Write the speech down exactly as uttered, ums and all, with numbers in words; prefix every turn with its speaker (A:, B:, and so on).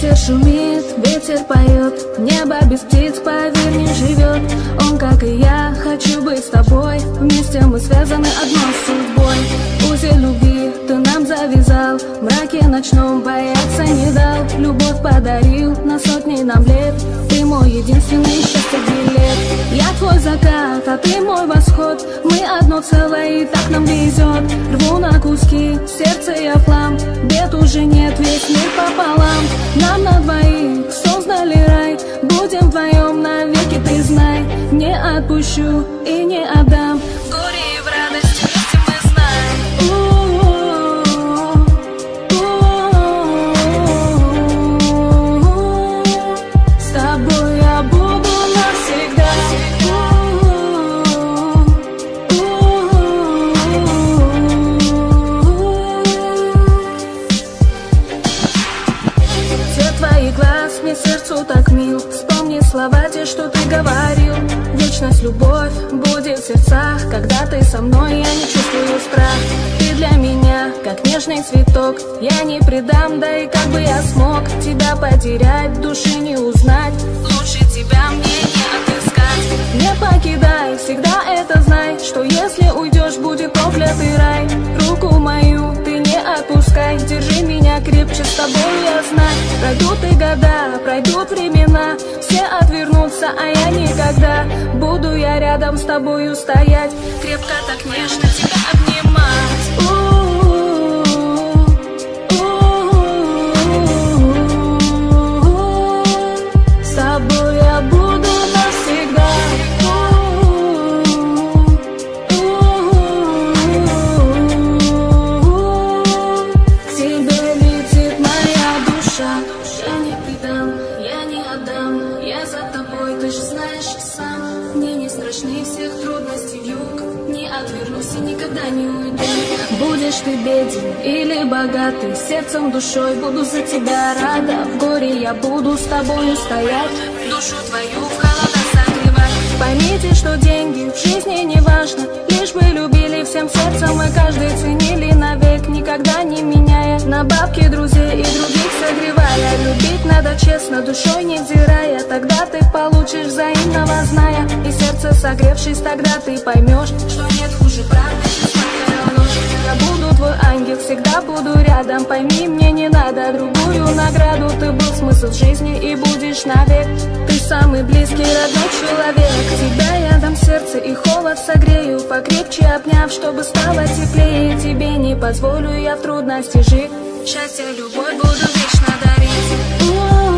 A: Ветер шумит, ветер поет, небо без птиц, поверь, не живет. Он, как и я, хочу быть с тобой, вместе мы связаны одной судьбой. Узел любви ты нам завязал, в мраке ночном бояться не дал. Любовь подарил на сотни нам лет, ты мой единственный счастье билет. Я твой закат, а ты мой восход, мы одно целое и так нам везет. Рву на куски, сердце я в хлам, бед уже нет, весь мир пополам. Нам на двоих создали рай, будем вдвоем навеки, ты знай. Не отпущу и не отдам, в горе и в радости вместе мы знаем. С тобой я буду навсегда. Цвет твоих глаз мне сердцу так мил, вспомни слова те, что ты говорил. Вечность, любовь будет в сердцах, когда ты со мной, я не чувствую страх. Ты для меня, как нежный цветок, я не предам, да и как бы я смог тебя потерять, души не узнать. Лучше тебя мне не отыскать. Не покидай, всегда это знай, что если уйдешь, будет проклятый рай. Руку мою ты не отпускай, держи меня крепче, с тобой я знаю. Пройдут и года, пройдут времена, все отвернутся, а я никогда. Буду я рядом с тобою стоять, крепко так нежно тебя обнимать. С тобой я буду навсегда. К тебе летит моя душа. Я не предам, я не отдам, я за тобой, ты же знаешь сам. Мне не страшны всех трудностей вьюг, не отвернусь и никогда не уйду. Будешь ты беден или богатый, сердцем, душой буду за тебя рада. В горе я буду с тобою стоять, душу твою в холода согревать. Поймите, что деньги в жизни не важно, лишь бы любили всем сердцем и каждый ценили навек, никогда не меняя, на бабки друзей и других согревая. Любить надо честно, душой не взирая, тогда ты получишь взаимного зная. И сердце согревшись, тогда ты поймешь, что нет хуже правды, чем сладкая ложь. Я буду твой ангел, всегда буду рядом, пойми, мне не надо другую награду. Ты был смысл жизни и будешь навек, ты самый близкий, родной человек. Тебя я дам сердце и холод согрею, покрепче обняв, чтобы стало теплее. Тебе не позволю я в трудности жить, счастье, любовь буду вечно дарить.